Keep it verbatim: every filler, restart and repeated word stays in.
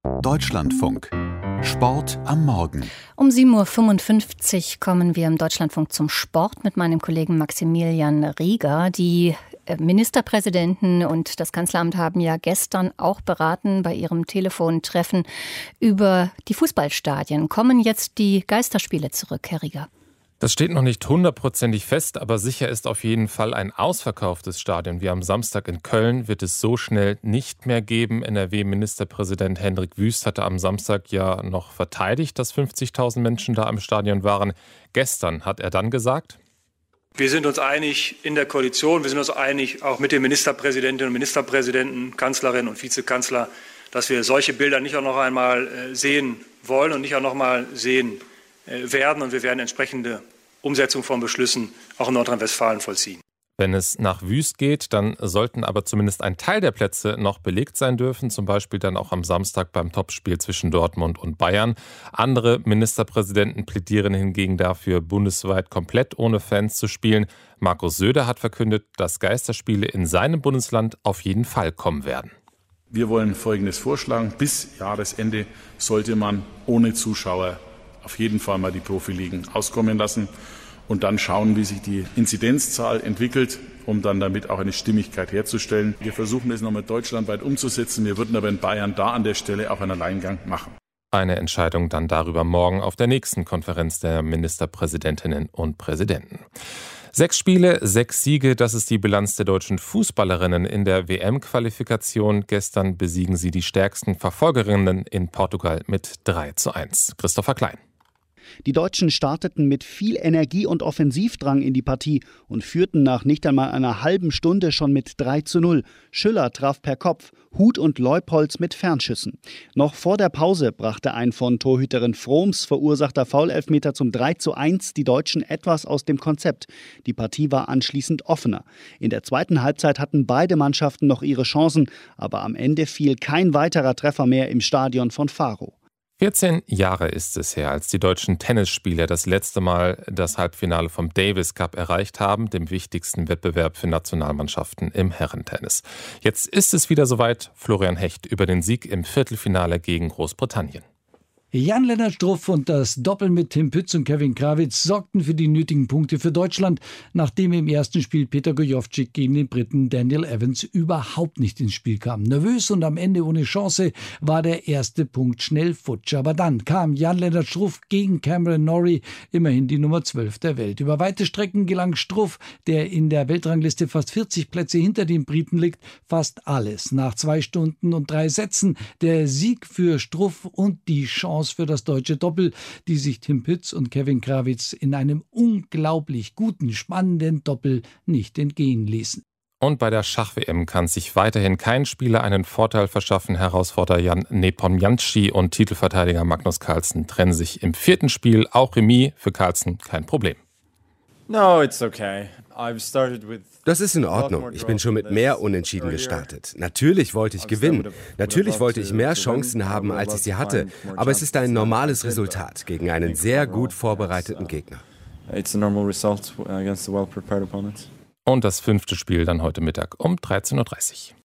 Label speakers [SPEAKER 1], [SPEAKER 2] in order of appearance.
[SPEAKER 1] Deutschlandfunk. Sport am Morgen.
[SPEAKER 2] Um sieben Uhr fünfundfünfzig kommen wir im Deutschlandfunk zum Sport mit meinem Kollegen Maximilian Rieger. Die Ministerpräsidenten und das Kanzleramt haben ja gestern auch beraten bei ihrem Telefontreffen über die Fußballstadien. Kommen jetzt die Geisterspiele zurück, Herr Rieger?
[SPEAKER 3] Das steht noch nicht hundertprozentig fest, aber sicher ist auf jeden Fall ein ausverkauftes Stadion wie am Samstag in Köln wird es so schnell nicht mehr geben. N R W-Ministerpräsident Hendrik Wüst hatte am Samstag ja noch verteidigt, dass fünfzigtausend Menschen da im Stadion waren. Gestern hat er dann gesagt:
[SPEAKER 4] Wir sind uns einig in der Koalition, wir sind uns einig auch mit den Ministerpräsidentinnen und Ministerpräsidenten, Kanzlerin und Vizekanzler, dass wir solche Bilder nicht auch noch einmal sehen wollen und nicht auch noch mal sehen werden. Und wir werden entsprechende Umsetzung von Beschlüssen auch in Nordrhein-Westfalen vollziehen.
[SPEAKER 3] Wenn es nach Wüst geht, dann sollten aber zumindest ein Teil der Plätze noch belegt sein dürfen, zum Beispiel dann auch am Samstag beim Topspiel zwischen Dortmund und Bayern. Andere Ministerpräsidenten plädieren hingegen dafür, bundesweit komplett ohne Fans zu spielen. Markus Söder hat verkündet, dass Geisterspiele in seinem Bundesland auf jeden Fall kommen werden.
[SPEAKER 5] Wir wollen Folgendes vorschlagen: Bis Jahresende sollte man ohne Zuschauer auf jeden Fall mal die Profiligen auskommen lassen und dann schauen, wie sich die Inzidenzzahl entwickelt, um dann damit auch eine Stimmigkeit herzustellen. Wir versuchen es nochmal deutschlandweit umzusetzen. Wir würden aber in Bayern da an der Stelle auch einen Alleingang machen.
[SPEAKER 3] Eine Entscheidung dann darüber morgen auf der nächsten Konferenz der Ministerpräsidentinnen und Präsidenten. Sechs Spiele, sechs Siege, das ist die Bilanz der deutschen Fußballerinnen in der W M-Qualifikation. Gestern besiegen sie die stärksten Verfolgerinnen in Portugal mit drei zu eins. Christopher Klein.
[SPEAKER 6] Die Deutschen starteten mit viel Energie und Offensivdrang in die Partie und führten nach nicht einmal einer halben Stunde schon mit drei zu null. Schüller traf per Kopf, Huth und Leupolz mit Fernschüssen. Noch vor der Pause brachte ein von Torhüterin Frohms verursachter Foulelfmeter zum drei zu eins die Deutschen etwas aus dem Konzept. Die Partie war anschließend offener. In der zweiten Halbzeit hatten beide Mannschaften noch ihre Chancen, aber am Ende fiel kein weiterer Treffer mehr im Stadion von Faro.
[SPEAKER 3] vierzehn Jahre ist es her, als die deutschen Tennisspieler das letzte Mal das Halbfinale vom Davis Cup erreicht haben, dem wichtigsten Wettbewerb für Nationalmannschaften im Herrentennis. Jetzt ist es wieder soweit. Florian Hecht über den Sieg im Viertelfinale gegen Großbritannien.
[SPEAKER 7] Jan-Lennart Struff und das Doppel mit Tim Pütz und Kevin Krawitz sorgten für die nötigen Punkte für Deutschland, nachdem im ersten Spiel Peter Gojowczyk gegen den Briten Daniel Evans überhaupt nicht ins Spiel kam. Nervös und am Ende ohne Chance war der erste Punkt schnell futsch. Aber dann kam Jan-Lennart Struff gegen Cameron Norrie, immerhin die Nummer zwölf der Welt. Über weite Strecken gelang Struff, der in der Weltrangliste fast vierzig Plätze hinter den Briten liegt, fast alles. Nach zwei Stunden und drei Sätzen der Sieg für Struff und die Chance für das deutsche Doppel, die sich Tim Pütz und Kevin Krawitz in einem unglaublich guten, spannenden Doppel nicht entgehen ließen.
[SPEAKER 3] Und bei der Schach-W M kann sich weiterhin kein Spieler einen Vorteil verschaffen. Herausforderer Jan Nepomniachtchi und Titelverteidiger Magnus Carlsen trennen sich im vierten Spiel. Auch Remis für Carlsen kein Problem.
[SPEAKER 8] No, it's okay. I've started with
[SPEAKER 9] Das ist in Ordnung. Ich bin schon mit mehr Unentschieden gestartet. Natürlich wollte ich gewinnen. Natürlich wollte ich mehr Chancen haben, als ich sie hatte. Aber es ist ein normales Resultat gegen einen sehr gut vorbereiteten Gegner.
[SPEAKER 3] Und das fünfte Spiel dann heute Mittag um dreizehn Uhr dreißig.